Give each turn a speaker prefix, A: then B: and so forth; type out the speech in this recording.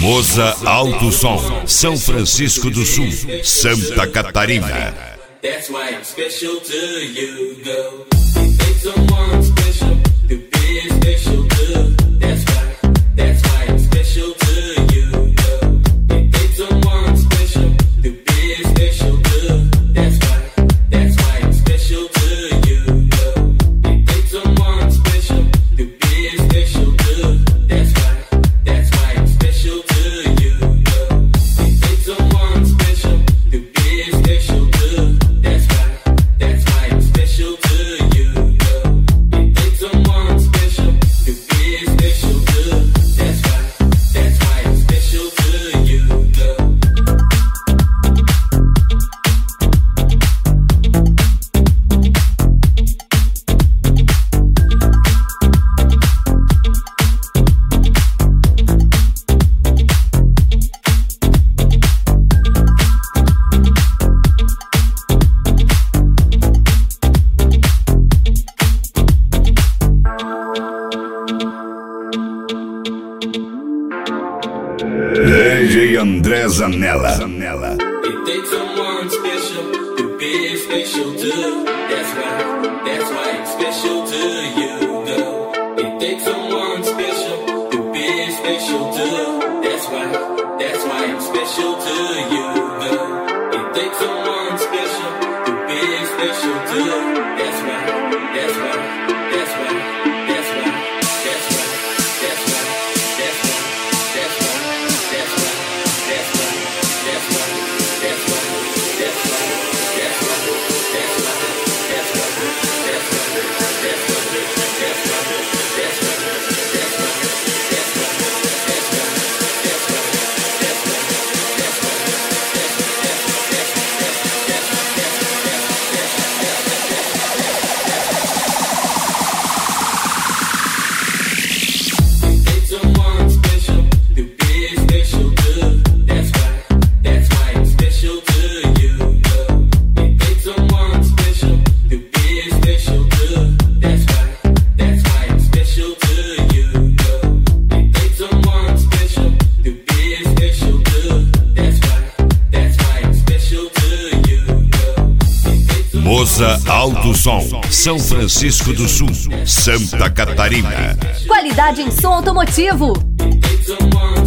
A: Moza Alto Som, São Francisco do Sul, Santa Catarina.
B: That's why I'm special to you, girl. You make someone special to be special too. That's why I'm special to you, girl. You make someone special to be special too. That's why I'm special to you, girl. You make someone special to be special too. That's why I'm special to you, girl. You make someone special to be special too. That's why I'm special to you, girl. You think someone special to be special too. That's why I'm special to you, girl.
A: DJ André Zanella.
B: You think someone special to be special too. That's why I'm special to you, girl. You think someone special to be special too. That's why I'm special to you, girl. You think someone special to be special too. That's why.
A: Moza Alto Som, São Francisco do Sul, Santa Catarina.
C: Qualidade em som automotivo.
B: You think someone